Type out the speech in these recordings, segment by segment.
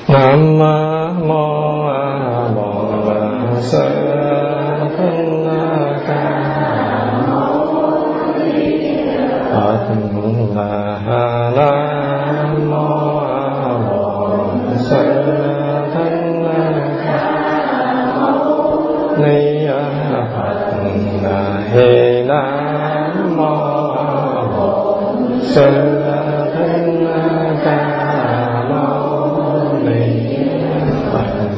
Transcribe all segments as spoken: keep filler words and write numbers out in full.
Nam mô A Bổn Sư Thích Ca Mâu Ni Phật. Nam mô A Bổn Sư Thích Ca Mâu Ni Phật. Hê Nam mô A Bổn Sư Thích Ca Mâu Ni Phật.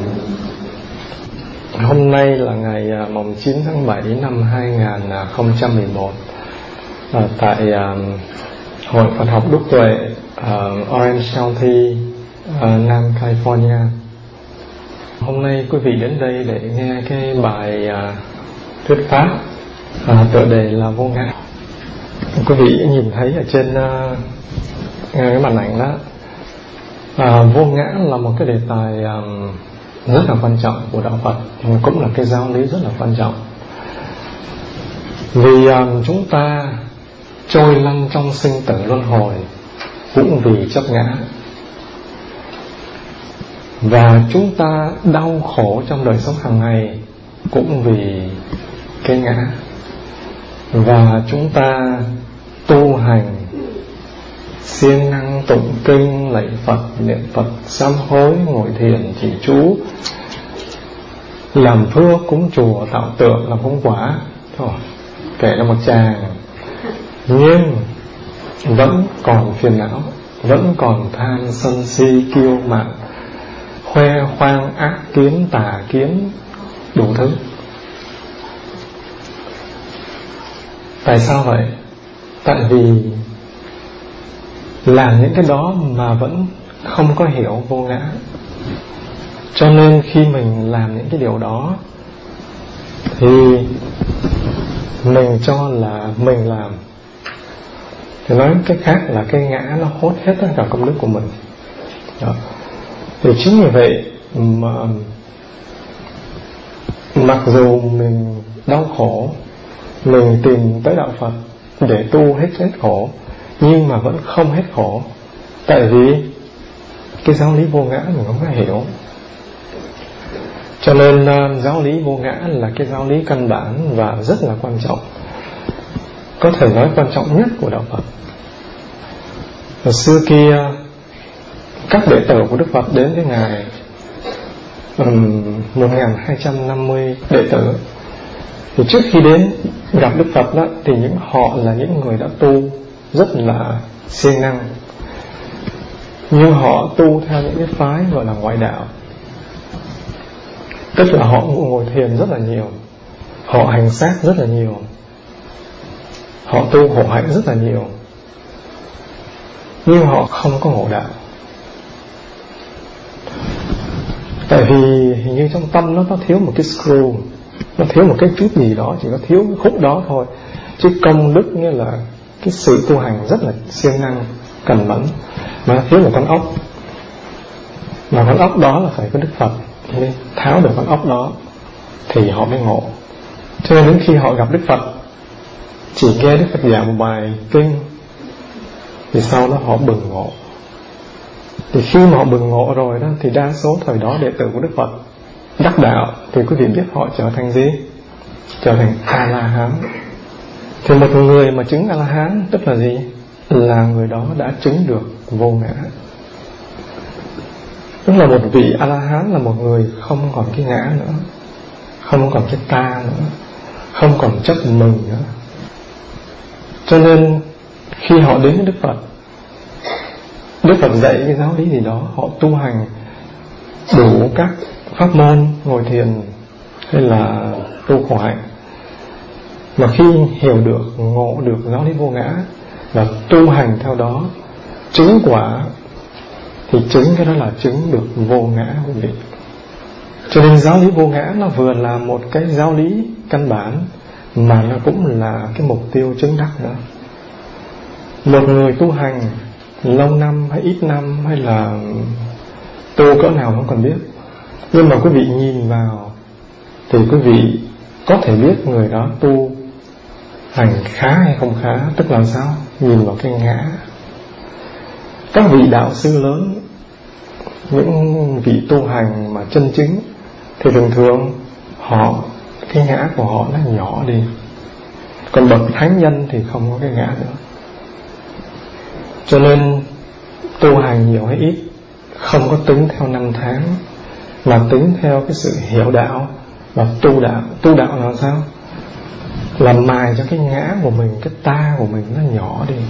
Hôm nay là ngày mồng chín tháng bảy năm hai nghìn không trăm mười một, à, tại à, Hội Phật học Đức Tuệ ở Orange County, à, Nam California. Hôm nay quý vị đến đây để nghe cái bài à, thuyết pháp, à, tựa đề là vô ngã. Quý vị nhìn thấy ở trên uh, cái màn ảnh đó, à, vô ngã là một cái đề tài um, rất là quan trọng của đạo Phật, cũng là cái giáo lý rất là quan trọng. Vì um, chúng ta trôi lăn trong sinh tử luân hồi cũng vì chấp ngã, và chúng ta đau khổ trong đời sống hàng ngày cũng vì cái ngã, và chúng ta tu hành siêng năng tụng kinh, lạy Phật, niệm Phật, sám hối, ngồi thiền, trì chú, làm phước, cúng chùa, tạo tượng, làm phóng quả, thôi kể ra một tràng, nhưng vẫn còn phiền não, vẫn còn tham sân si kiêu mạn, khoe khoang, ác kiến, tà kiến, đủ thứ. Tại sao vậy? Tại vì làm những cái đó mà vẫn không có hiểu vô ngã, cho nên khi mình làm những cái điều đó thì mình cho là mình làm, thì nói cách khác là cái ngã nó hốt hết tất cả công đức của mình đó. Thì chính vì vậy mà mặc dù mình đau khổ, mình tìm tới đạo Phật để tu hết hết khổ, nhưng mà vẫn không hết khổ. Tại vì cái giáo lý vô ngã mình không có hiểu. Cho nên uh, giáo lý vô ngã là cái giáo lý căn bản và rất là quan trọng, có thể nói quan trọng nhất của đạo Phật. Ở xưa kia, các đệ tử của Đức Phật đến với Ngài um, một nghìn hai trăm năm mươi đệ tử. Thì trước khi đến gặp Đức Phật đó, thì những họ là những người đã tu rất là siêng năng, nhưng họ tu theo những cái phái gọi là ngoại đạo, tức là họ ngồi thiền rất là nhiều, họ hành sát rất là nhiều, họ tu hộ hạnh rất là nhiều, nhưng họ không có ngộ đạo. Tại vì hình như trong tâm nó, nó thiếu một cái screw, nó thiếu một cái chút gì đó, chỉ có thiếu cái khúc đó thôi. Chứ công đức nghĩa là cái sự tu hành rất là siêng năng, cần mẫn, mà nó thiếu một con ốc. Mà con ốc đó là phải có Đức Phật nên tháo được con ốc đó thì họ mới ngộ. Cho nên đến khi họ gặp Đức Phật, chỉ nghe Đức Phật giảng một bài kinh thì sau đó họ bừng ngộ. Thì khi mà họ bừng ngộ rồi đó, thì đa số thời đó đệ tử của Đức Phật đắc đạo, thì quý vị biết họ trở thành gì? Trở thành A-la-hán. Thì một người mà chứng A-la-hán tức là gì? Là người đó đã chứng được vô ngã. Tức là một vị A-la-hán là một người không còn cái ngã nữa, không còn cái ta nữa, không còn chấp mình nữa. Cho nên khi họ đến với Đức Phật, Đức Phật dạy cái giáo lý gì đó, họ tu hành đủ các pháp môn, ngồi thiền hay là tu khổ hạnh, mà khi hiểu được, ngộ được giáo lý vô ngã và tu hành theo đó, chứng quả, thì chứng cái đó là chứng được vô ngã quý vị. Cho nên giáo lý vô ngã nó vừa là một cái giáo lý căn bản, mà nó cũng là cái mục tiêu chứng đắc nữa. Một người tu hành lâu năm hay ít năm, hay là tu cỡ nào không cần biết, nhưng mà quý vị nhìn vào thì quý vị có thể biết người đó tu hành khá hay không khá. Tức là sao? Nhìn vào cái ngã. Các vị đạo sư lớn những vị tu hành mà chân chính thì thường thường họ, cái ngã của họ nó nhỏ đi. Còn bậc thánh nhân thì không có cái ngã nữa. Cho nên tu hành nhiều hay ít không có tính theo năm tháng, mà tính theo cái sự hiểu đạo và tu đạo. Tu đạo là sao? Làm mài cho cái ngã của mình, cái ta của mình nó nhỏ đi.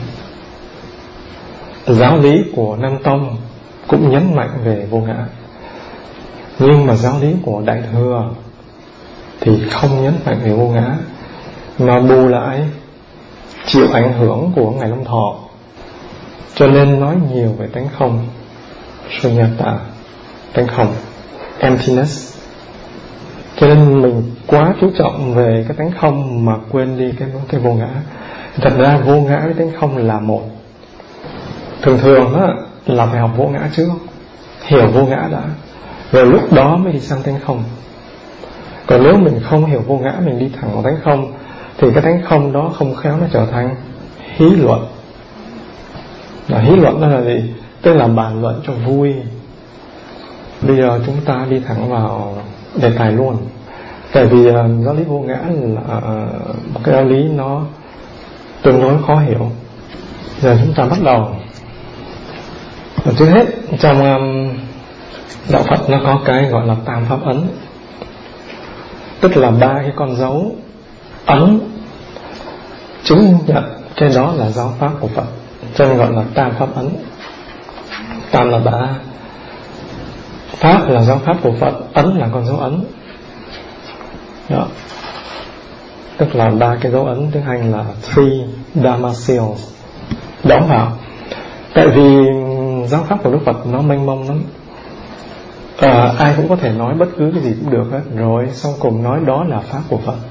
Giáo lý của Nam Tông cũng nhấn mạnh về vô ngã, nhưng mà giáo lý của Đại Thừa thì không nhấn mạnh về vô ngã, mà bù lại chịu ảnh hưởng của Ngài Long Thọ, cho nên nói nhiều về tánh không, sunyata, tánh không, emptiness. Cho nên mình quá chú trọng về cái tánh không mà quên đi cái, cái vô ngã. Thật ra vô ngã với tánh không là một. Thường thường đó là phải học vô ngã trước, hiểu vô ngã đã, rồi lúc đó mới đi sang tánh không. Còn nếu mình không hiểu vô ngã, mình đi thẳng vào tánh không, thì cái tánh không đó không khéo nó trở thành hí luận. Và hí luận đó là gì? Tức là bàn luận cho vui. Bây giờ chúng ta đi thẳng vào đề tài luôn. Tại vì uh, giáo lý vô ngã là uh, một cái giáo lý nó tương đối khó hiểu. Giờ chúng ta bắt đầu. Và trước hết trong um, đạo Phật nó có cái gọi là tam pháp ấn, tức là ba cái con dấu ấn chứng nhận cái đó là giáo pháp của Phật, cho nên gọi là tam pháp ấn. Tam là ba, pháp là giáo pháp của Phật, ấn là con dấu ấn đó. Tức là ba cái dấu ấn, tiếng Anh là three Dharma seals, đóng vào. Tại vì giáo pháp của Đức Phật nó mênh mông lắm. À, ai cũng có thể nói bất cứ cái gì cũng được hết, rồi sau cùng nói đó là pháp của Phật.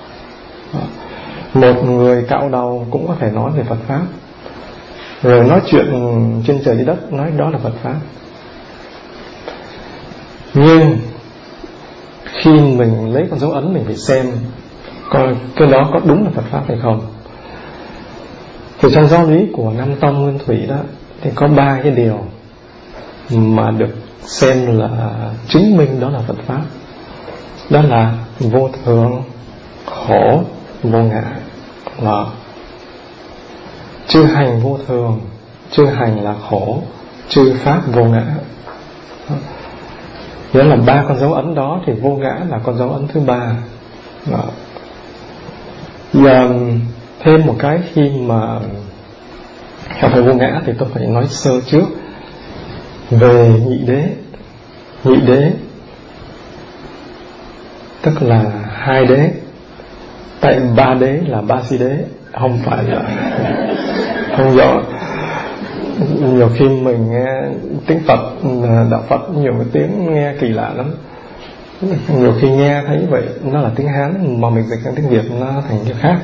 Một người cạo đầu cũng có thể nói về Phật pháp, rồi nói chuyện trên trời dưới đất, nói đó là Phật pháp. Nhưng khi mình lấy con dấu ấn, mình phải xem coi cái đó có đúng là Phật pháp hay không. Thì trong giáo lý của Nam Tông Nguyên Thủy đó thì có ba cái điều mà được xem là chứng minh đó là Phật pháp. Đó là vô thường, khổ, vô ngã. Và chư hành vô thường, chư hành là khổ, chư pháp vô ngã. Nghĩa là ba con dấu ấn đó thì vô ngã là con dấu ấn thứ ba. Đó. Giờ thêm một cái, khi mà học về vô ngã thì tôi phải nói sơ trước về nhị đế. Nhị đế tức là hai đế. Tại ba đế là ba si đế, không phải là không rõ. Nhiều khi mình nghe tiếng Phật, đạo Phật nhiều cái tiếng nghe kỳ lạ lắm. Nhiều khi nghe thấy vậy nó là tiếng Hán, mà mình dịch sang tiếng Việt nó thành cái khác.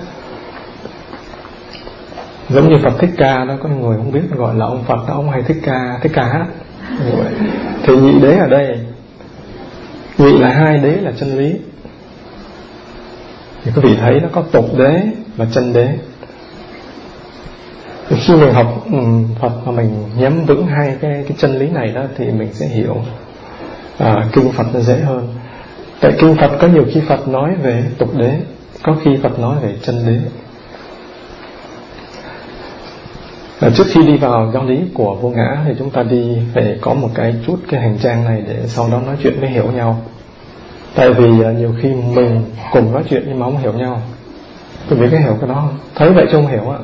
Giống như Phật Thích Ca đó, có người không biết gọi là ông Phật đó, ông hay Thích Ca, Thích Ca hát. Thì nhị đế ở đây, nhị là hai đế là chân lý. Thì quý vị thấy nó có tục đế và chân đế. Thì khi mình học um, Phật mà mình nhắm vững hai cái, cái chân lý này đó, thì mình sẽ hiểu à, kinh Phật nó dễ hơn. Tại kinh Phật có nhiều khi Phật nói về tục đế, có khi Phật nói về chân đế. À, trước khi đi vào giáo lý của vô ngã thì chúng ta đi phải có một cái chút cái hành trang này để sau đó nói chuyện mới hiểu nhau. Tại vì uh, nhiều khi mình cùng nói chuyện nhưng mà không hiểu nhau. Tôi biết cái hiểu cái đó không? Thấy vậy chứ không hiểu ạ.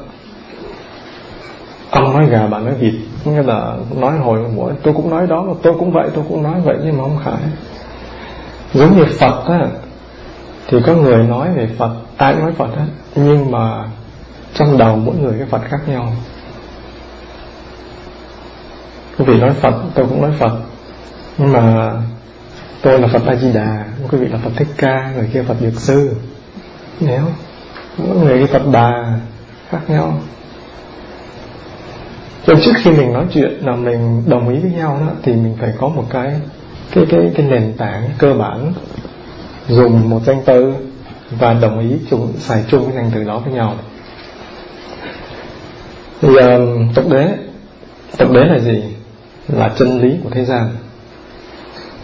Ông nói gà, bạn nói vịt, nghĩa là nói hồi mỗi tôi cũng nói đó, tôi cũng vậy, tôi cũng nói vậy, nhưng mà không phải. Giống như Phật á, thì có người nói về Phật, ai cũng nói Phật á, nhưng mà trong đầu mỗi người cái Phật khác nhau. Quý vị nói Phật, tôi cũng nói Phật, nhưng mà tôi là Phật A Di Đà, quý vị là Phật Thích Ca, người kia Phật Dược Sư. Nếu mỗi người cái Phật Đà khác nhau. Cho trước khi mình nói chuyện là mình đồng ý với nhau đó, thì mình phải có một cái cái cái cái nền tảng cơ bản, dùng một danh từ và đồng ý chung, xài chung cái danh từ đó với nhau. Thì um, tục đế, tục đế là gì? Là chân lý của thế gian.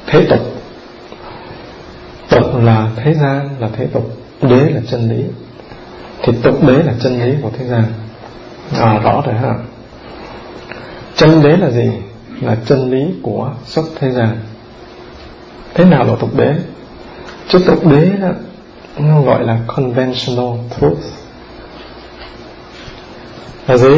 thế tục. Tục là thế gian, là thế tục. Đế là chân lý. Thì tục đế là chân lý của thế gian. À, rõ rồi ha. Chân đế là gì? Là chân lý của xuất thế gian. Thế nào là tục đế? Chứ tục đế đó, nó gọi là conventional truth. Là gì?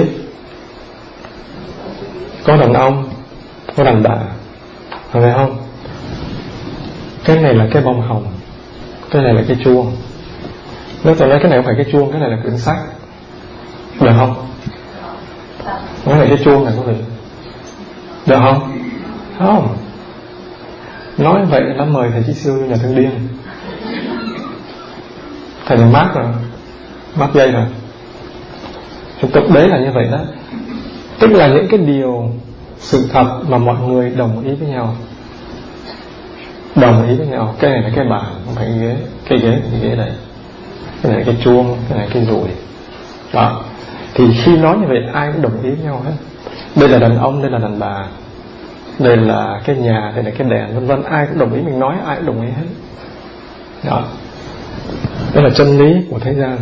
Có đàn ông, có đàn bà, phải không? Cái này là cái bông hồng, cái này là cái chuông. Nếu tôi nói cái này không phải cái chuông, cái này là quyển sách, được không? Nói là cái chuông này quý vị, được không? Không. Nói vậy là mời thầy Chí Siêu vô nhà thương điên. Thầy này mát rồi, mát dây rồi. Thực tục đấy là như vậy đó. Tức là những cái điều sự thật mà mọi người đồng ý với nhau. Đồng ý với nhau. Cái này là cái bàn, không phải cái ghế. Cái ghế là cái ghế đây. Cái này là cái chuông, cái này là cái dùi. Đó. Thì khi nói như vậy ai cũng đồng ý với nhau hết. Đây là đàn ông, đây là đàn bà, đây là cái nhà, đây là cái đèn, vân vân. Ai cũng đồng ý, mình nói ai cũng đồng ý hết. Đó. Đó là chân lý của thế gian.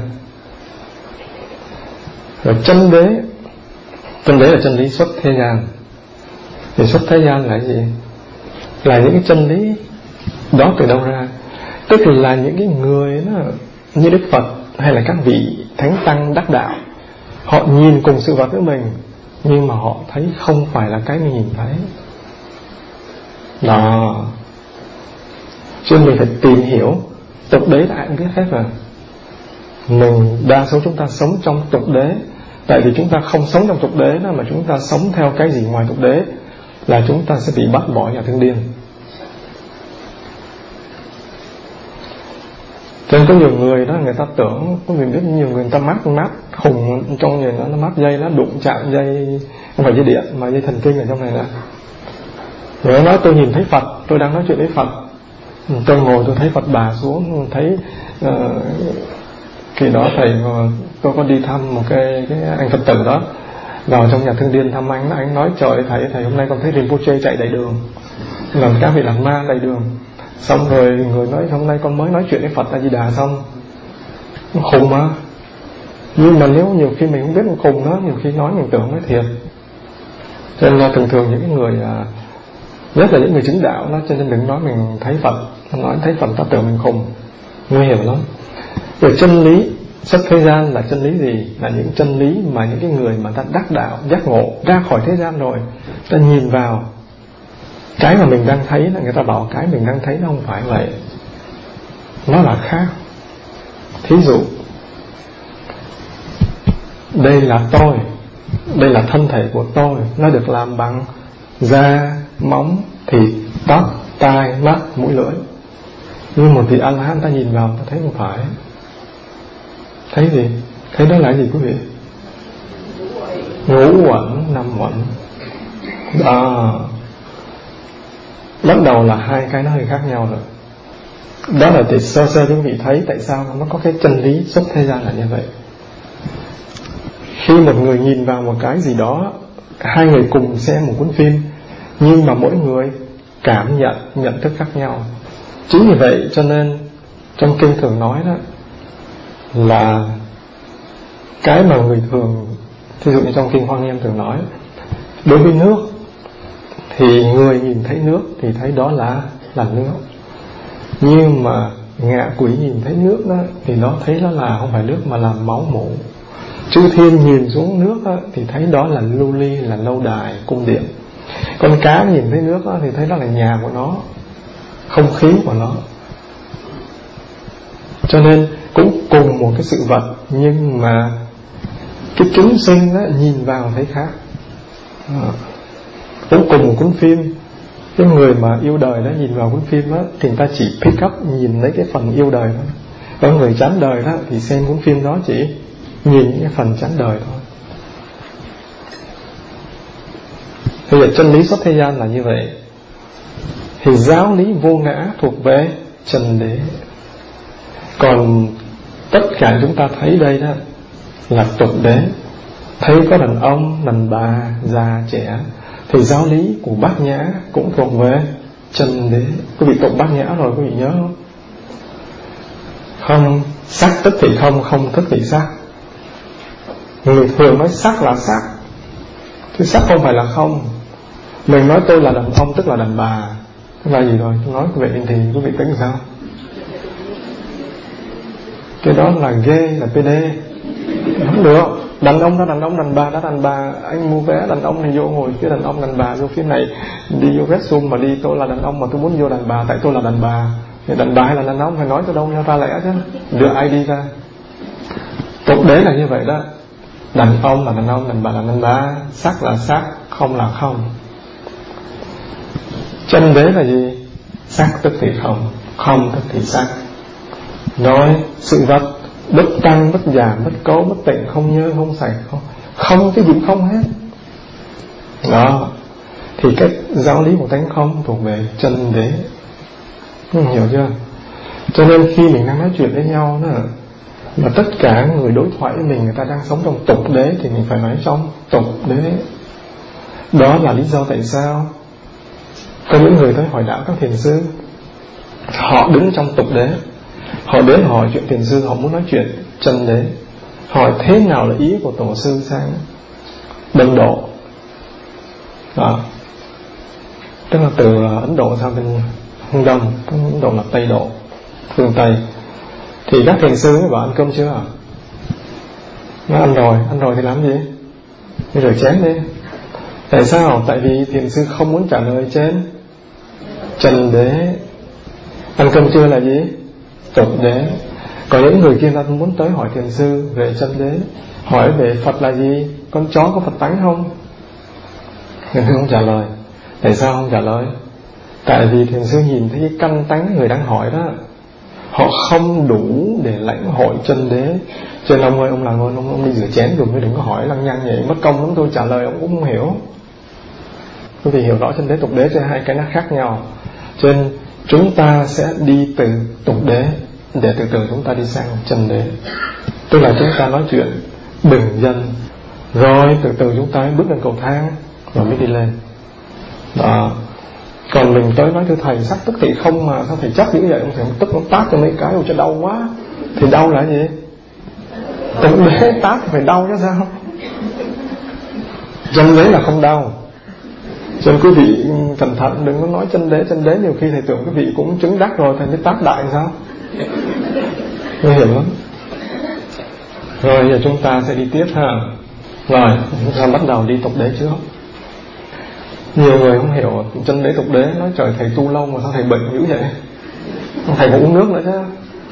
Rồi chân đế, chân đế là chân lý xuất thế gian. Thì xuất thế gian là cái gì? Là những cái chân lý đó từ đâu ra? Tức là những cái người đó, như Đức Phật hay là các vị thánh tăng đắc đạo, họ nhìn cùng sự vật với mình, nhưng mà họ thấy không phải là cái mình nhìn thấy. Đó. Cho nên mình phải tìm hiểu. Tục đế là ai cũng biết hết rồi. Mình đa số chúng ta sống trong tục đế. Tại vì chúng ta không sống trong tục đế đó, mà chúng ta sống theo cái gì ngoài tục đế, là chúng ta sẽ bị bắt bỏ nhà thương điên. Cho nên có nhiều người đó, người ta tưởng, có người biết nhiều người, người ta mát mát khùng trong người nó, nó mát dây, nó đụng chạm dây, không phải dây điện mà dây thần kinh ở trong này nè. Người nói tôi nhìn thấy Phật, tôi đang nói chuyện với Phật, tôi ngồi tôi thấy Phật bà xuống, thấy uh, khi đó thầy tôi có đi thăm một cái, cái anh Phật tử đó, vào trong nhà thương điên thăm anh, anh nói trời thầy thầy hôm nay con thấy Rinpoche chạy đầy đường, làm các vị làng ma đầy đường. Xong rồi người nói hôm nay con mới nói chuyện với Phật A Di Đà xong. Nó khùng mà. Nhưng mà nếu nhiều khi mình không biết nó khùng đó, nhiều khi nói mình tưởng nói thiệt. Cho nên là thường thường những cái người, nhất là những người chứng đạo đó, cho nên đừng nói mình thấy Phật, nói thấy Phật ta tưởng mình khùng, nguy hiểm lắm. Rồi chân lý xuất thế gian là chân lý gì? Là những chân lý mà những cái người mà ta đắc đạo, giác ngộ ra khỏi thế gian rồi, ta nhìn vào cái mà mình đang thấy là người ta bảo cái mình đang thấy nó không phải vậy, nó là khác. Thí dụ, đây là tôi, đây là thân thể của tôi, nó được làm bằng da, móng, thịt, tóc, tai, mắt, mũi, lưỡi. Nhưng một vị A-la-hán ta nhìn vào ta thấy không phải. Thấy gì? Thấy đó là gì quý vị? Ngũ uẩn, năm uẩn. Đó. Bắt đầu là hai cái nó hơi khác nhau rồi. Đó là để sơ sơ quý vị thấy tại sao nó có cái chân lý xuất thế gian là như vậy. Khi một người nhìn vào một cái gì đó, hai người cùng xem một cuốn phim, nhưng mà mỗi người cảm nhận, nhận thức khác nhau. Chính vì vậy cho nên trong kinh thường nói đó là cái mà người thường, ví dụ như trong kinh Hoa Nghiêm thường nói, đối với nước thì người nhìn thấy nước thì thấy đó là là nước, nhưng mà ngạ quỷ nhìn thấy nước đó thì nó thấy nó là không phải nước mà là máu mủ. Chư thiên nhìn xuống nước đó, thì thấy đó là lưu ly, là lâu đài, cung điện. Con cá nhìn thấy nước đó, thì thấy đó là nhà của nó, không khí của nó. Cho nên cũng cùng một cái sự vật, nhưng mà cái chúng sinh đó, nhìn vào thấy khác. à. Cũng cùng một cuốn phim, cái người mà yêu đời đó nhìn vào cuốn phim đó thì người ta chỉ pick up, nhìn lấy cái phần yêu đời đó. Còn người chán đời đó thì xem cuốn phim đó chỉ nhìn những cái phần chán đời thôi. Bây giờ chân lý xuất thế gian là như vậy. Thì giáo lý vô ngã thuộc về chân đế. Còn tất cả chúng ta thấy đây đó là tục đế. Thấy có đàn ông, đàn bà, già, trẻ, thì giáo lý của Bát Nhã cũng thuộc về chân đế. Quý vị tụng bát nhã rồi, quý vị nhớ không? Không sắc tức thì không, không tức thì sắc. Người thường nói sắc là sắc, chứ sắc không phải là không. Mình nói tôi là đàn ông tức là đàn bà, tức là gì rồi? Tôi nói vậy thì quý vị tính sao? Cái đó là gay, là pê đê. Không được. Đàn ông đã đàn ông, đàn bà đã đàn bà. Anh mua vé đàn ông thì vô ngồi phía đàn ông, đàn bà vô phía này. Đi vô restroom mà đi tôi là đàn ông mà tôi muốn vô đàn bà, tại tôi là đàn bà. Thì đàn bà hay là đàn ông phải nói cho đâu nhau ra lẽ chứ, đưa ai đi ra. Tục đế là như vậy đó. Đàn ông là đàn ông, đàn bà là đàn bà, sắc là sắc, không là không. Chân đế là gì? Sắc tức thì không, không tức thì sắc. Nói sự vật bất tăng, bất giảm, bất cấu, bất tịnh, không nhơ, không sạch, không, không cái gì không hết. Đó. Thì cái giáo lý của tánh không thuộc về chân đế. Hiểu chưa? Cho nên khi mình đang nói chuyện với nhau đó, mà tất cả người đối thoại với mình, người ta đang sống trong tục đế, thì mình phải nói trong tục đế. Đó là lý do tại sao có những người tới hỏi đạo các thiền sư, họ đứng trong tục đế, họ đến hỏi chuyện thiền sư, họ muốn nói chuyện chân đế, hỏi thế nào là ý của tổ sư sang Đông Độ. Đó. Tức là từ Ấn Độ sang bên phương Đông, Ấn Độ là Tây Độ, phương Tây. Thì các thiền sư mới bảo ăn cơm chưa? Nó ăn rồi, ăn rồi thì làm gì? Đi rửa chén đi. Tại sao? Tại vì thiền sư không muốn trả lời trên chân đế. Ăn cơm chưa là gì? Tục đế. Còn những người kia ta muốn tới hỏi thiền sư về chân đế, hỏi về Phật là gì? Con chó có Phật tánh không? Thiền sư không trả lời. Tại sao không trả lời? Tại vì thiền sư nhìn thấy cái căn tánh người đang hỏi đó, họ không đủ để lãnh hội chân đế. Cho nên ông ơi, ông làm ơn, ông, ông đi rửa chén rồi mới đừng có hỏi lăng nhăng vậy, mất công lắm, tôi trả lời ông cũng không hiểu. Quý vị hiểu rõ chân đế tục đế cho hai cái nó khác nhau. Cho nên chúng ta sẽ đi từ tục đế để từ từ chúng ta đi sang chân đế. Tức là chúng ta nói chuyện bình dân, rồi từ từ chúng ta mới bước lên cầu thang, rồi mới đi lên. Đó. Còn mình tới nói thưa thầy sắc tức thì không mà sao thầy chắc như vậy, ông thầy tức nó tát cho mấy cái cho đau quá. Thì đau là gì? Tục đế tát thì phải đau chứ sao? Chân đế là không đau. Cho nên quý vị cẩn thận, đừng có nói chân đế. Chân đế nhiều khi thầy tưởng quý vị cũng chứng đắc rồi, thầy mới tát đại sao? Nguy hiểm lắm. Rồi giờ chúng ta sẽ đi tiếp ha. Rồi chúng ta bắt đầu đi tục đế trước. Nhiều người không hiểu chân đế tục đế, nói trời thầy tu lâu mà sao thầy bệnh dữ vậy? Thầy phải uống nước nữa chứ.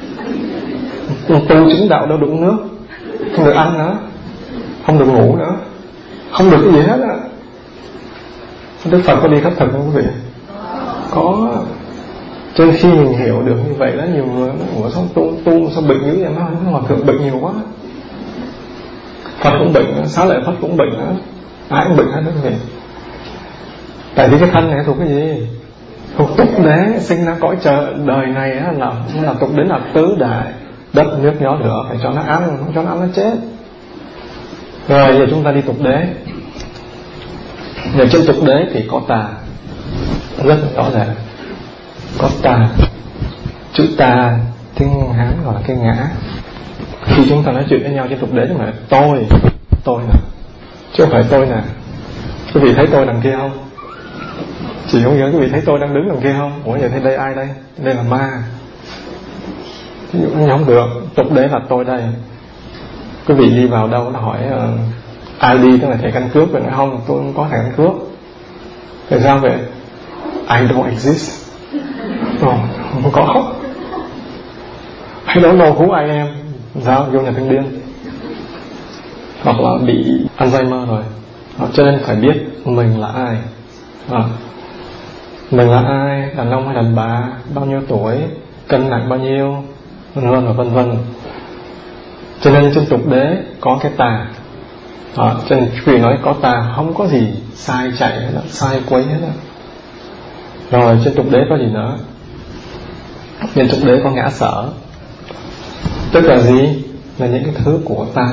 Tu chứng đạo đâu được uống nước, không được ăn nữa, không được ngủ nữa, không được cái gì hết á. Đức Phật có đi khất thực không quý vị? Có. Cho nên khi mình hiểu được như vậy đó, nhiều người nói sao tu, tu sao bệnh dữ vậy? Nó Hòa thượng bệnh nhiều quá. Phật cũng bệnh, Xá Lợi Phất cũng bệnh nữa, ai cũng bệnh hết đó quý vị. Tại vì cái thân này thuộc cái gì? Thuộc tục đế, sinh ra cõi trời đời này á, là nó là tục đế, là tứ đại, đất nước gió lửa, phải cho nó ăn, không cho nó ăn nó chết. Rồi giờ chúng ta đi tục đế. Giờ trên tục đế thì có tà, rất rõ ràng. Có tà. Chữ tà tiếng Hán gọi là cái ngã. Khi chúng ta nói chuyện với nhau trên tục đế chúng ta nói tôi, tôi nè, chứ không phải tôi nè. Quý vị thấy tôi đằng kia không? Chị không nhớ quý vị thấy tôi đang đứng đằng kia không? Ủa vậy thế đây ai đây? Đây là ma. Ví dụ như không được, tục đế là tôi đây. Quý vị đi vào đâu nó hỏi uh, i đê, tức là thẻ căn cước. Vậy nói không, tôi không có thẻ căn cước. Tại sao vậy? I don't exist. Ồ, không có. I don't know who I am. Sao? Vô nhà thương điên. Hoặc là bị Alzheimer rồi. Cho nên phải biết mình là ai. À, mình là ai, đàn ông hay đàn bà, bao nhiêu tuổi, cân nặng bao nhiêu, vân vân và vân vân. Cho nên trong tục đế có cái tà. À, cho nên quý vị nói có tà không có gì sai chạy hết, sai quấy hết. Rồi trên tục đế có gì nữa? Trên tục đế có ngã sở. Tức là gì? Là những cái thứ của ta.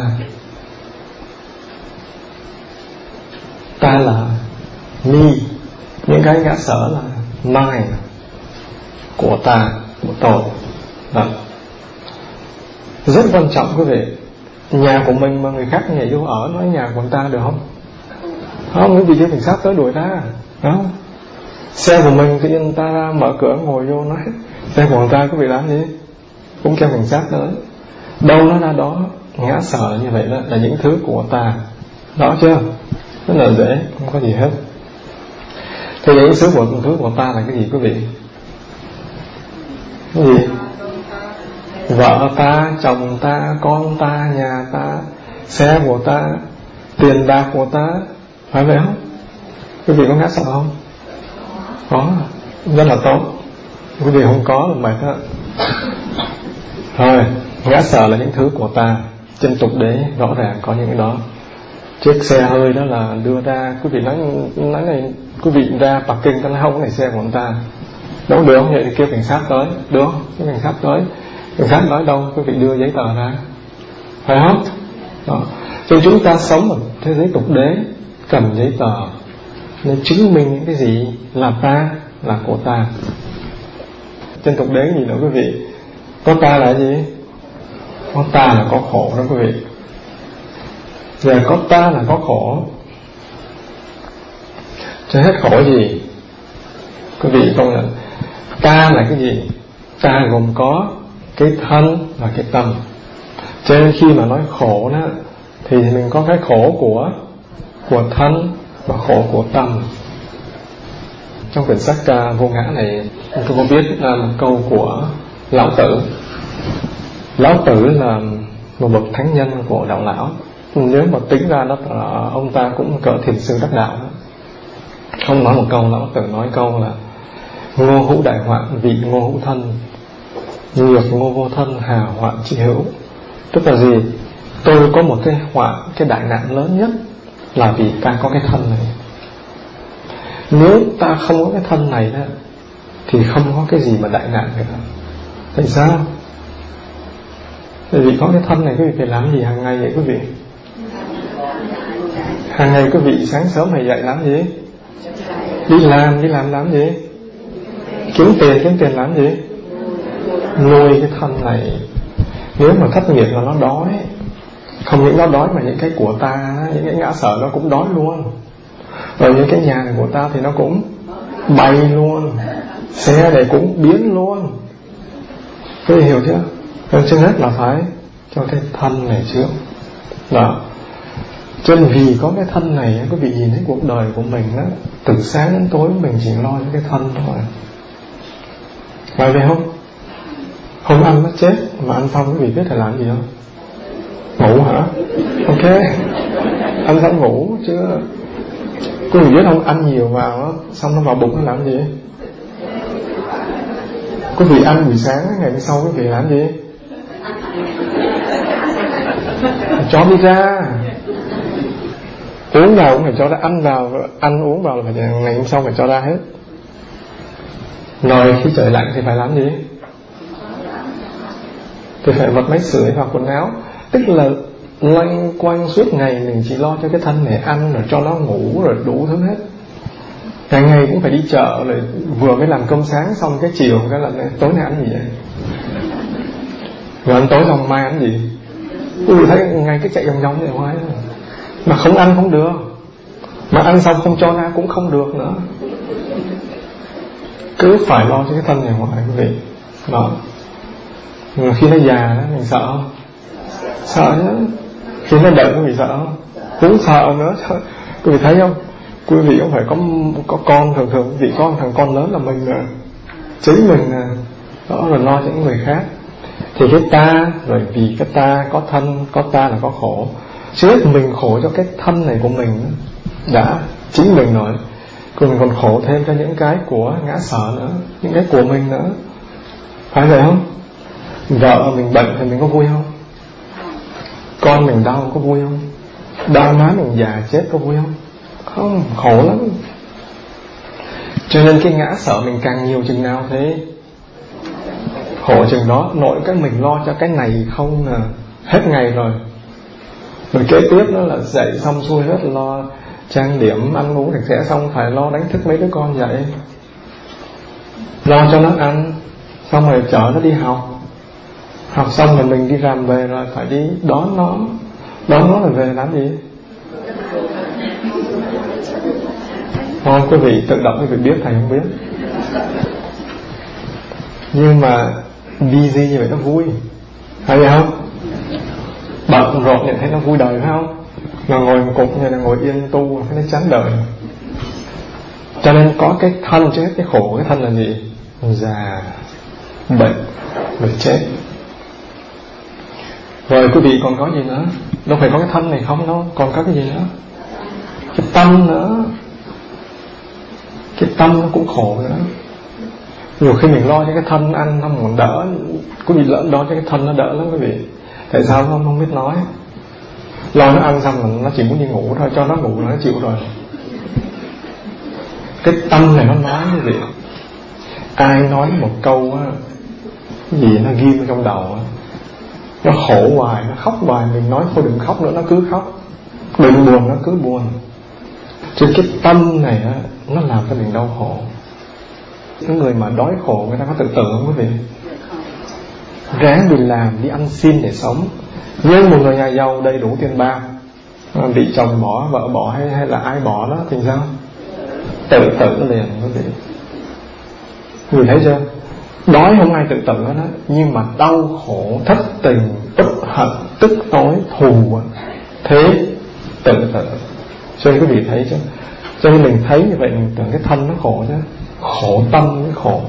Ta là mi. Những cái ngã sở là mine, của ta, của tôi. Đó. Rất quan trọng quý vị. Nhà của mình mà người khác nhảy vô ở, nói nhà của người ta được không? Không, quý vị kêu cảnh sát tới đuổi ta. Đó. Xe của mình tự nhiên người ta ra mở cửa ngồi vô nói xe của người ta, quý vị làm gì? Cũng kêu cảnh sát tới. Đâu nó ra đó. Ngã sở như vậy đó là những thứ của ta. Đó chưa? Rất là dễ, không có gì hết. Thì những thứ của thứ của ta là cái gì quý vị? Cái gì? Vợ ta, chồng ta, con ta, nhà ta, xe của ta, tiền bạc của ta, phải vậy không? Quý vị có ngã sợ không? Có, rất là tốt. Quý vị không có là mệt đó. Thôi, ngã sợ là những thứ của ta. Trên tục đế rõ ràng có những cái đó. Chiếc xe hơi đó là đưa ra, quý vị nói nói này, quý vị ra parking ta nói không, cái này xe của người ta. Đâu được không? Vậy thì kêu cảnh sát tới. Được không? Kêu cảnh sát tới. Cảnh sát nói đâu, quý vị đưa giấy tờ ra. Phải không? Đó. Cho chúng ta sống ở thế giới tục đế, cần giấy tờ nên chứng minh những cái gì là ta, là của ta. Trên tục đế gì nữa quý vị? Có ta là gì? Có ta là có khổ đó quý vị. Giờ có ta là có khổ. Cho hết khổ gì? Quý vị công nhận ta là cái gì? Ta gồm có cái thân và cái tâm. Cho nên khi mà nói khổ đó, thì mình có cái khổ của của thân và khổ của tâm. Trong quyển sách uh, Vô Ngã này, tôi có biết uh, một câu của Lão Tử. Lão Tử là một bậc thánh nhân của đạo lão. Nếu mà tính ra đó là ông ta cũng cỡ thiền sư đắc đạo. Ông nói một câu, Lão Tử nói câu là ngô hữu đại hoạn vị ngô hữu thân, nhược ngô vô thân hà hoạn chi hữu. Tức là gì? Tôi có một cái hoạn, cái đại nạn lớn nhất là vì ta có cái thân này. Nếu ta không có cái thân này đó, thì không có cái gì mà đại nạn nữa. Tại sao? Bởi vì có cái thân này quý vị phải làm gì hàng ngày vậy quý vị? Hàng ngày quý vị sáng sớm hay dậy làm gì? Đi làm, đi làm làm gì? Kiếm tiền, kiếm tiền làm gì? Nuôi cái thân này. Nếu mà thất nghiệp là nó đói. Không những nó đói mà những cái của ta, những cái ngã sở nó cũng đói luôn. Rồi những cái nhà này của ta thì nó cũng bay luôn. Xe này cũng biến luôn. Quý vị hiểu chưa? Nên trước hết là phải cho cái thân này trước. Đó. Cho nên vì có cái thân này, quý vị nhìn thấy cuộc đời của mình đó, từ sáng đến tối mình chỉ lo cho cái thân thôi. Phải vậy không? Không ăn nó chết, mà ăn xong quý vị biết phải làm gì không? Ngủ hả? Ok. Ăn xong ngủ chứ. Quý vị biết không, ăn nhiều vào đó, xong nó vào bụng nó làm gì? Quý vị ăn buổi sáng, ngày hôm sau quý vị làm gì? Cho đi ra. Uống vào cũng phải cho ra, ăn vào, ăn uống vào là phải ngày hôm sau phải cho ra hết. Rồi khi trời lạnh thì phải làm gì? Thì phải bật máy sưởi vào quần áo. Tức là loanh quanh suốt ngày mình chỉ lo cho cái thân này, ăn rồi cho nó ngủ rồi đủ thứ hết. Ngày ngày cũng phải đi chợ, rồi vừa mới làm cơm sáng xong cái chiều cái là tối nay ăn gì vậy? Rồi ăn tối xong mai ăn gì? Ui thấy ngày cái chạy vòng vòng vậy hoài. Mà không ăn không được, mà ăn xong không cho ra cũng không được nữa. Cứ phải lo cho cái thân này hoài quý vị. Đó. Mà khi nó già đó, mình sợ không? Sợ chứ. Khi nó bệnh quý vị sợ không? Cũng sợ nữa. Quý vị thấy không? Quý vị cũng phải có có con, thường thường quý vị có thằng con lớn là mình nè, chính mình nè. Đó, rồi lo cho những người khác. Thì cái ta, rồi vì cái ta có thân, có ta là có khổ. Trước mình khổ cho cái thân này của mình đã chính mình rồi, còn mình còn khổ thêm cho những cái của ngã sở nữa, những cái của mình nữa. Phải vậy không? Vợ mình bệnh thì mình có vui không? Con mình đau có vui không? Đau má mình già chết có vui không? Không, khổ lắm. Cho nên cái ngã sở mình càng nhiều chừng nào thế khổ chừng đó. Nội cái mình lo cho cái này không nè, hết ngày rồi. Rồi kế tiếp đó là dậy xong xuôi hết, lo trang điểm, ăn uống sạch sẽ xong phải lo đánh thức mấy đứa con dậy. lo cho nó ăn, xong rồi chở nó đi học, học xong rồi mình đi làm về rồi phải đi đón nó, đón nó rồi về làm gì? Thôi quý vị tự động quý vị biết, thầy không biết. Nhưng mà busy như vậy nó vui, phải không? Bận rộn nhận thấy nó vui đời, phải không? Mà ngồi một cục như là ngồi yên tu thấy nó chán đời. Cho nên có cái thân chứ hết cái khổ. Cái thân là gì? Già, bệnh, rồi chết. Rồi quý vị còn có gì nữa? Đâu phải có cái thân này không đâu, còn có cái gì nữa? Cái tâm nữa. Cái tâm nó cũng khổ nữa. Nhiều khi mình lo cho cái thân ăn không còn đỡ, quý vị lỡ lo cho cái thân nó đỡ lắm quý vị. Tại sao không, không biết nói. Lo nó ăn xong rồi nó chỉ muốn đi ngủ thôi, cho nó ngủ nó chịu rồi. Cái tâm này nó nói quý vị. Ai nói một câu á, cái gì nó ghim trong đầu á, nó khổ hoài, nó khóc hoài. Mình nói thôi đừng khóc nữa, nó cứ khóc. Đừng buồn, nó cứ buồn. Chứ cái tâm này á, nó làm cho mình đau khổ. Cái người mà đói khổ người ta có tự tử không quý vị? Ráng đi làm, đi ăn xin để sống. Nhưng một người nhà giàu đầy đủ tiền bạc, bị chồng bỏ, vợ bỏ hay, hay là ai bỏ đó thì sao? Tự tử liền quý vị. Người thấy chưa? Đói không ai tự tử hết đó, nhưng mà đau khổ, thất tình, uất hận, tức tối, thù, thế tự tử. Cho nên quý vị thấy chứ. Cho nên mình thấy như vậy mình tưởng cái thân nó khổ chứ. Khổ tâm mới khổ.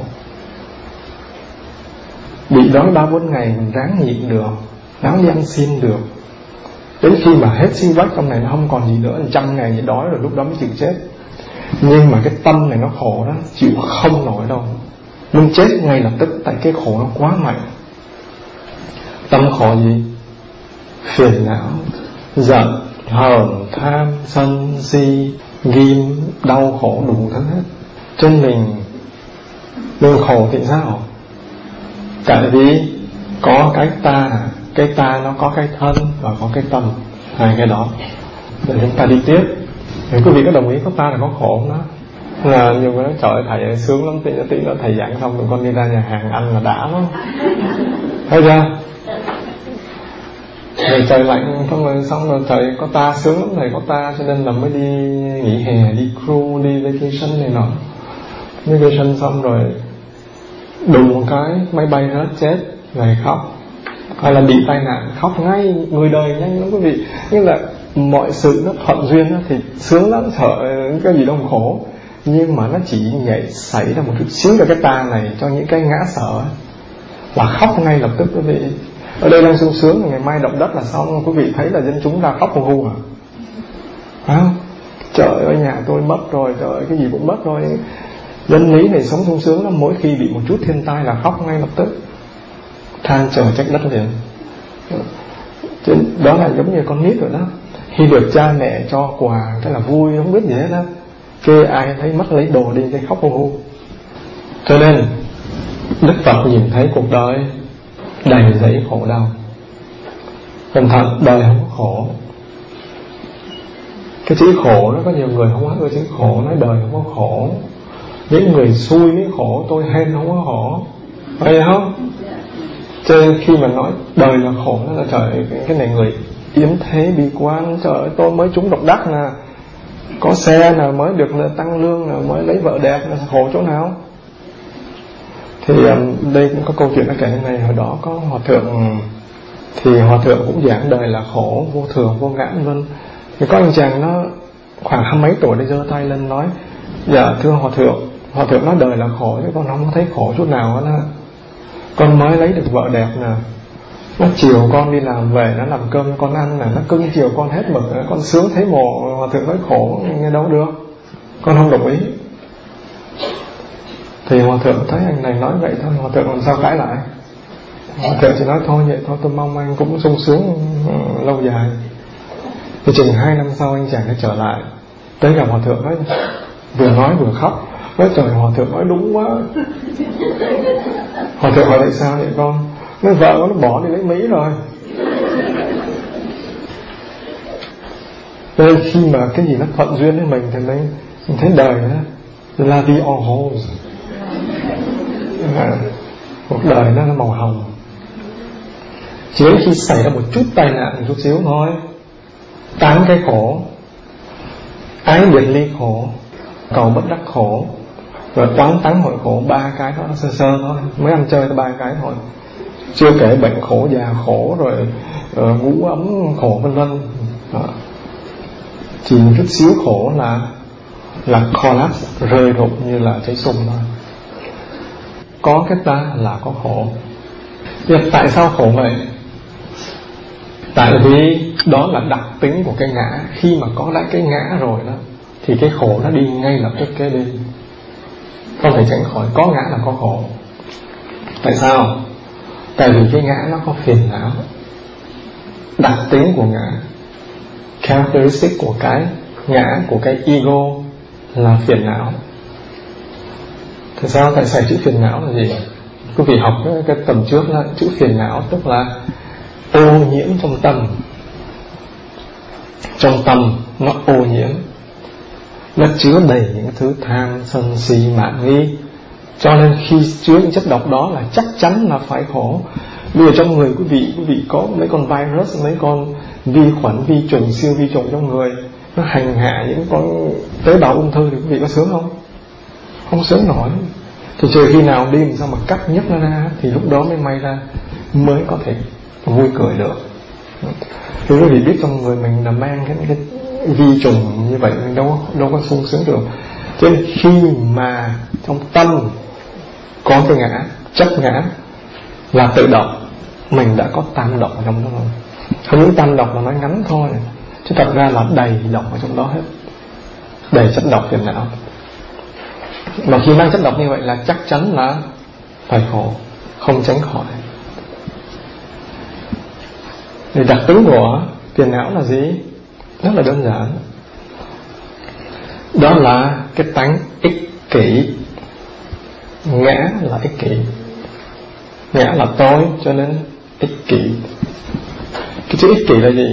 Bị đói ba bốn ngày mình ráng nhịn được, ráng đi ăn xin được. Đến khi mà hết sinh vách trong này nó không còn gì nữa, trăm ngày thì đói rồi, lúc đó mới chịu chết. Nhưng mà cái tâm này nó khổ đó, chịu không nổi đâu, muốn chết ngay lập tức. Tại cái khổ nó quá mạnh. Tâm khổ gì? Phiền não, giận, hờn, tham, sân, si, ghim, đau khổ đủ thứ hết. Trên mình mình khổ thì sao? Tại vì có cái ta. Cái ta nó có cái thân và có cái tâm. Hai cái đó. Để chúng ta đi tiếp. Thì quý vị có đồng ý có ta là có khổ không đó? Là nhiều người nói trời ơi thầy sướng lắm, tí nữa tí nữa thầy giảng xong rồi con đi ra nhà hàng ăn là đã lắm. Thấy chưa? Rồi trời lạnh xong rồi, xong rồi trời có ta sướng lắm, thầy có ta cho nên là mới đi nghỉ hè, đi cruise, đi vacation này nọ. Vacation xong rồi đùng một cái máy bay rớt chết, rồi khóc. Hay là bị tai nạn khóc ngay, người đời nhanh lắm quý vị. Nhưng là mọi sự nó thuận duyên đó, thì sướng lắm, sợ cái gì đâu khổ. Nhưng mà nó chỉ nhảy xảy ra một chút xíu là cái ta này cho những cái ngã sợ là khóc ngay lập tức quý vị. Ở đây đang sung sướng, ngày mai động đất là xong. Quý vị thấy là dân chúng ra khóc hù hù à? Phải không? Trời ơi nhà tôi mất rồi, trời ơi cái gì cũng mất rồi. Dân lý này sống sung sướng lắm, mỗi khi bị một chút thiên tai là khóc ngay lập tức, than trời trách đất liền. Đó là giống như con nít rồi đó. Khi được cha mẹ cho quà cái là vui, không biết gì hết đó. Kê ai thấy mất lấy đồ đi cái khóc hù hù. Cho nên Đức Phật nhìn thấy cuộc đời đầy dẫy khổ đau. Cẩn thận, đời không có khổ. Cái chữ khổ nó có nhiều người không có chữ khổ, nói đời không có khổ. Những người xui mới khổ, tôi hên không có khổ. Phải không? Cho nên khi mà nói đời là khổ, nó là trời cái này người yếm thế bi quan. Trời ơi tôi mới trúng độc đắc nè, có xe nào mới được tăng lương nào mới lấy vợ đẹp là khổ chỗ nào. Thì um, đây cũng có câu chuyện nó kể như này. Hồi đó có hòa thượng, thì hòa thượng cũng giảng đời là khổ, vô thường, vô ngã vân. Thì có anh chàng nó khoảng hai mấy tuổi, đi giơ tay lên nói: dạ thưa hòa thượng, hòa thượng nói đời là khổ chứ con không thấy khổ chút nào hết á. Con mới lấy được vợ đẹp nè, nó chiều con đi làm về, nó làm cơm con ăn nè, nó cưng chiều con hết mực, con sướng thấy mồ. Hòa thượng nói khổ nghe đâu được, con không đồng ý. Thì hòa thượng thấy anh này nói vậy thôi, hòa thượng làm sao cãi lại. Hòa thượng chỉ nói thôi vậy thôi, tôi mong anh cũng sung sướng uh, lâu dài. Thì chừng hai năm sau anh chàng đã trở lại, tới gặp hòa thượng nói, vừa nói vừa khóc, nói trời hòa thượng nói đúng quá. Hòa thượng hỏi tại sao vậy con? Nói vợ nó bỏ đi lấy Mỹ rồi. Nên khi mà cái gì nó thuận duyên với mình thì mình, mình thấy đời đó là the all holes. à, cuộc đời nó là màu hồng. Chỉ đến khi xảy ra một chút tai nạn, một chút xíu thôi, tám cái khổ: ái biệt ly khổ, cầu bất đắc khổ, rồi oán tắng hội khổ. Ba cái đó nó sơ sơ thôi, mới ăn chơi ba cái thôi, chưa kể bệnh khổ, già khổ, rồi uh, ngủ ấm khổ, vân vân. Chỉ một chút xíu khổ là là collapse, rơi rụng như là cháy sùng thôi. Có cái ta là có khổ. Nhưng tại sao khổ vậy? Tại vì đó là đặc tính của cái ngã. Khi mà có đã cái ngã rồi đó thì cái khổ nó đi ngay lập tức kế đi, không thể tránh khỏi. Có ngã là có khổ. Tại sao? Tại vì cái ngã nó có phiền não. Đặc tính của ngã, characteristic của cái ngã, của cái ego là phiền não. Tại sao? Tại sao chữ phiền não là gì? Quý vị học cái, cái tầm trước là chữ phiền não tức là ô nhiễm trong tâm. Trong tâm nó ô nhiễm, nó chứa đầy những thứ tham, sân si, mạn nghi. Cho nên khi chứa những chất độc đó là chắc chắn là phải khổ. Bây giờ trong người quý vị, quý vị có mấy con virus, mấy con vi khuẩn, vi trùng, siêu vi trùng trong người, nó hành hạ những con tế bào ung thư, thì quý vị có sướng không? Không sướng nổi. Thì chờ khi nào đi làm sao mà cắt nhấc nó ra, thì lúc đó mới may ra, mới có thể vui cười được. Thì quý vị biết trong người mình là mang cái, cái vi trùng như vậy, mình đâu, đâu có sung sướng được. Cho nên khi mà trong tâm có cái ngã, chấp ngã, là tự động mình đã có tam độc ở trong đó rồi. Không những tam độc là nói ngắn thôi, chứ thật ra là đầy độc ở trong đó hết, đầy chất độc phiền não. Mà khi mang chất độc như vậy là chắc chắn là phải khổ, không tránh khỏi. Thì đặc tính của phiền não là gì? Rất là đơn giản. Đó là cái tánh ích kỷ. Ngã là ích kỷ, ngã là tôi, cho nên ích kỷ. Cái chữ ích kỷ là gì?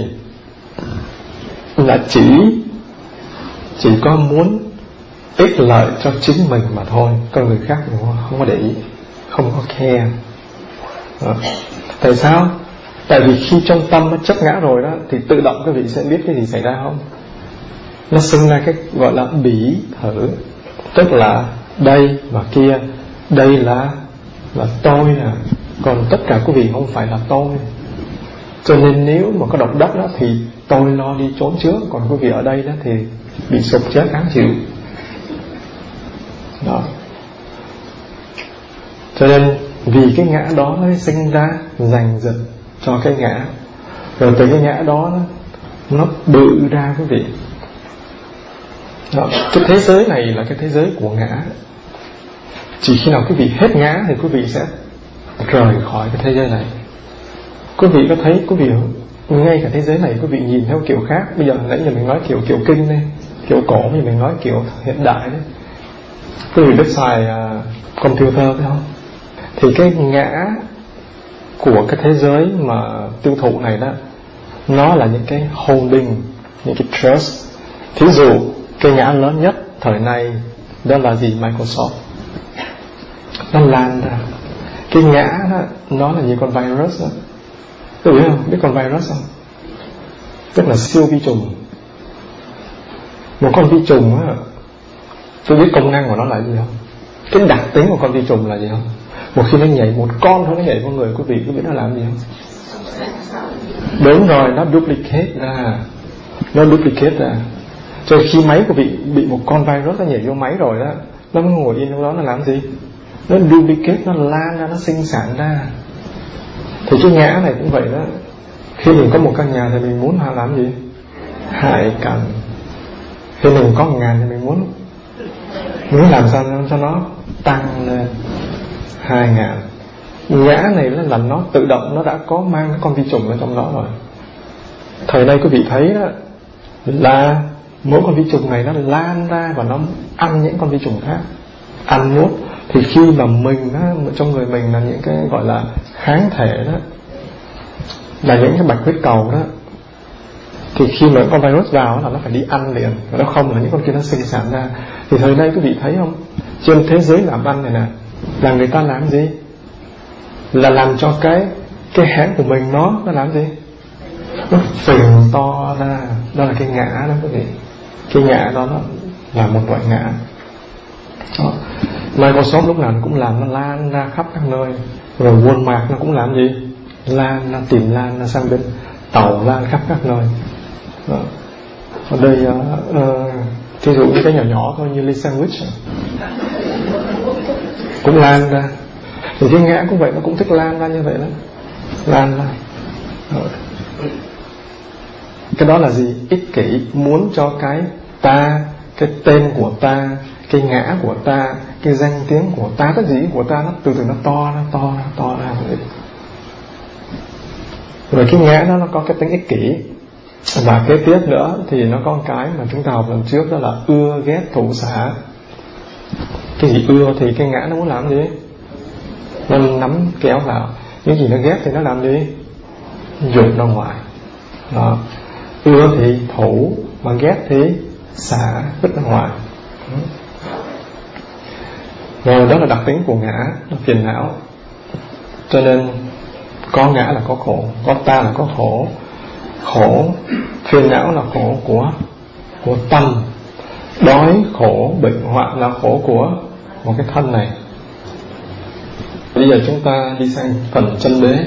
Là chỉ Chỉ có muốn ích lợi cho chính mình mà thôi, còn người khác không có để ý, không có care. Đó. Tại sao? Tại vì khi trong tâm nó chấp ngã rồi đó, thì tự động các vị sẽ biết cái gì xảy ra không? Nó sinh ra cái gọi là bỉ thử, tức là đây và kia, đây là là tôi à, còn tất cả quý vị không phải là tôi. Cho nên nếu mà có động đất đó thì tôi lo đi trốn trước, còn quý vị ở đây đó thì bị sụp chết ám chịu. Đó. Cho nên vì cái ngã đó nó sinh ra giành giật cho cái ngã, rồi từ cái ngã đó nó, nó bự ra quý vị. Đó. Cái thế giới này là cái thế giới của ngã. Chỉ khi nào quý vị hết ngã thì quý vị sẽ rời khỏi cái thế giới này. Quý vị có thấy, quý vị ngay cả thế giới này quý vị nhìn theo kiểu khác. Bây giờ nãy giờ mình nói kiểu kiểu kinh này, kiểu cổ, thì mình nói kiểu hiện đại đấy. Quý vị biết xài uh, computer phải không? Thì cái ngã của cái thế giới mà tiêu thụ này đó, nó là những cái holding, những cái trust. Thí dụ cái ngã lớn nhất thời này đó là gì? Microsoft. Nó lan ra. Cái ngã đó, nó là như con virus đó. Tôi biết không? Biết con virus không? Tức là siêu vi trùng. Một con vi trùng á, tôi biết công năng của nó là gì không? Cái đặc tính của con vi trùng là gì không? Một khi nó nhảy, một con thôi nó nhảy vào người quý vị, quý vị nó làm gì không? Đúng rồi, nó duplicate ra. Nó duplicate ra. Cho khi máy của vị bị một con virus nó nhảy vô máy rồi đó, nó mới ngồi yên trong đó, nó làm gì? Nó duplicate, nó lan ra, nó sinh sản ra. Thì cái ngã này cũng vậy đó. Khi mình có một căn nhà thì mình muốn làm gì? Hại cằn. Khi mình có một ngàn thì mình muốn muốn làm sao cho nó tăng lên hai ngàn. Ngã này là nó tự động, nó đã có mang cái con vi trùng ở trong đó rồi. Thời nay quý vị thấy đó là mỗi con vi trùng này nó lan ra và nó ăn những con vi trùng khác, ăn nuốt. Thì khi mà mình đó, trong người mình là những cái gọi là kháng thể đó, là những cái bạch huyết cầu đó, thì khi mà con virus vào là nó phải đi ăn liền, nó không là những con kia nó sinh sản ra. Thì thời nay quý vị thấy không, trên thế giới làm ăn này nè, là người ta làm gì? Là làm cho cái cái hãng của mình nó nó làm gì? Nó phình to ra. Đó là cái ngã đó quý vị. Cái ngã đó nó là một loại ngã đó. Microsoft lúc nào nó cũng làm, nó lan ra khắp các nơi. Rồi Walmart nó cũng làm gì? Lan, nó tìm lan, nó sang bên tàu lan khắp các nơi đó. Ở đây uh, uh, thí dụ như cái nhỏ nhỏ thôi, như ly sandwich cũng lan ra. Thì cái ngã cũng vậy, nó cũng thích lan ra như vậy lắm. Lan ra đó. Cái đó là gì? Ích kỷ, muốn cho cái ta, cái tên của ta, cái ngã của ta, cái danh tiếng của ta, cái gì của ta nó từ từ nó to ra, to ra, to ra vậy. Rồi cái ngã đó nó có cái tính ích kỷ. Và kế tiếp nữa thì nó có một cái mà chúng ta học lần trước, đó là ưa ghét thủ xả. Cái gì ưa thì cái ngã nó muốn làm gì? Nó nắm kéo vào. Những gì nó ghét thì nó làm gì? Dục ra ngoài đó. Ưa thì thủ, mà ghét thì xả, vứt ra ngoài. Rồi đó là đặc tính của ngã, nó phiền não. Cho nên có ngã là có khổ, có ta là có khổ. Khổ, phiền não là khổ của của tâm. Đói, khổ, bệnh hoạn là khổ của một cái thân này. Bây giờ chúng ta đi sang phần chân đế.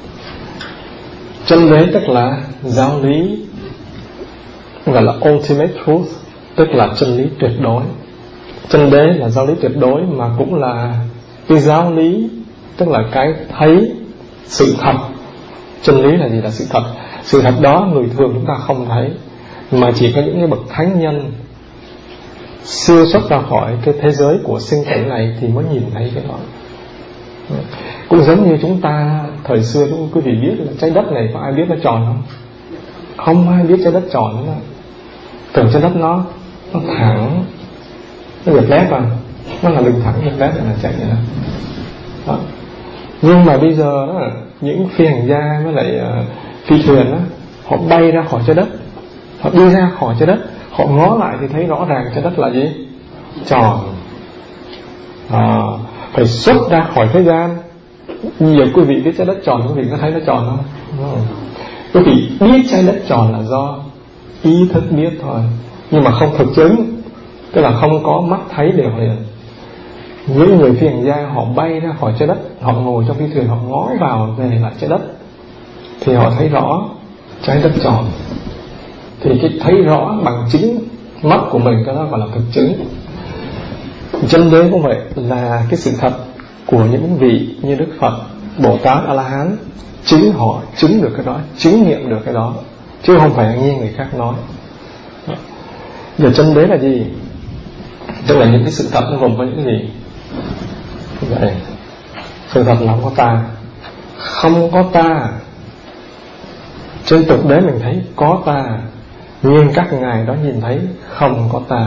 Chân đế tức là giáo lý, gọi là ultimate truth, tức là chân lý tuyệt đối. Chân đế là giáo lý tuyệt đối, mà cũng là cái giáo lý, tức là cái thấy sự thật. Chân lý là gì? Là sự thật. Sự thật đó người thường chúng ta không thấy, mà chỉ có những cái bậc thánh nhân siêu xuất ra khỏi cái thế giới của sinh tử này thì mới nhìn thấy cái đó. Cũng giống như chúng ta thời xưa, chúng quý vị biết là trái đất này có ai biết nó tròn không? Không ai biết trái đất tròn nữa. Tưởng trái đất nó nó thẳng, nó gật lép à, nó là đường thẳng gật lép là chạy vậy đó. Đó. Nhưng mà bây giờ đó, những phi hành gia với lại uh, phi thuyền đó, họ bay ra khỏi trái đất, họ đi ra khỏi trái đất, họ ngó lại thì thấy rõ ràng trái đất là gì? Tròn. À, phải xuất ra khỏi thế gian. Nhiều quý vị biết trái đất tròn, quý vị có thấy nó tròn không? Không. Quý vị biết trái đất tròn là do ý thức biết thôi, nhưng mà không thực chứng, tức là không có mắt thấy được liền. Những người phi hành gia họ bay ra khỏi trái đất, họ ngồi trong phi thuyền, họ ngó vào về lại trái đất thì họ thấy rõ trái đất tròn. Thì cái thấy rõ bằng chính mắt của mình, cái đó gọi là thực chứng. Chân đế cũng vậy, là cái sự thật của những vị như Đức Phật, Bồ Tát, A-la-hán. Chính họ chứng được cái đó, chứng nghiệm được cái đó, chứ không phải nghe người khác nói. Giờ chân đế là gì? Tức là những cái sự thật nó gồm có những cái gì? Vậy, sự thật là không có ta. Không có ta. Trên thực tế mình thấy có ta, nhưng các ngài đó nhìn thấy không có ta.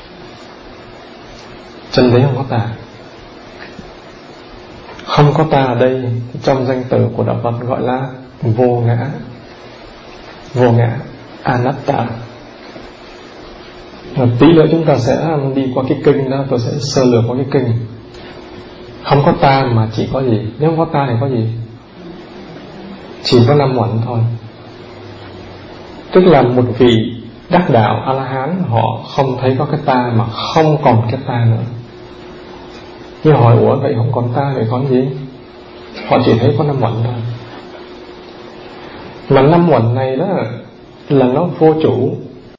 Chân đế không có ta. Không có ta ở đây trong danh từ của Đạo Phật gọi là vô ngã. Vô ngã, anatta. Một tí nữa chúng ta sẽ đi qua cái kinh đó, tôi sẽ sơ lược qua cái kinh. Không có ta mà chỉ có gì? Nếu không có ta thì có gì? Chỉ có năm uẩn thôi. Tức là một vị đắc đạo A-la-hán, họ không thấy có cái ta, mà không còn cái ta nữa. Nhưng hỏi ủa vậy không còn ta thì còn gì? Họ chỉ thấy có năm uẩn thôi. Mà năm uẩn này đó là nó vô chủ.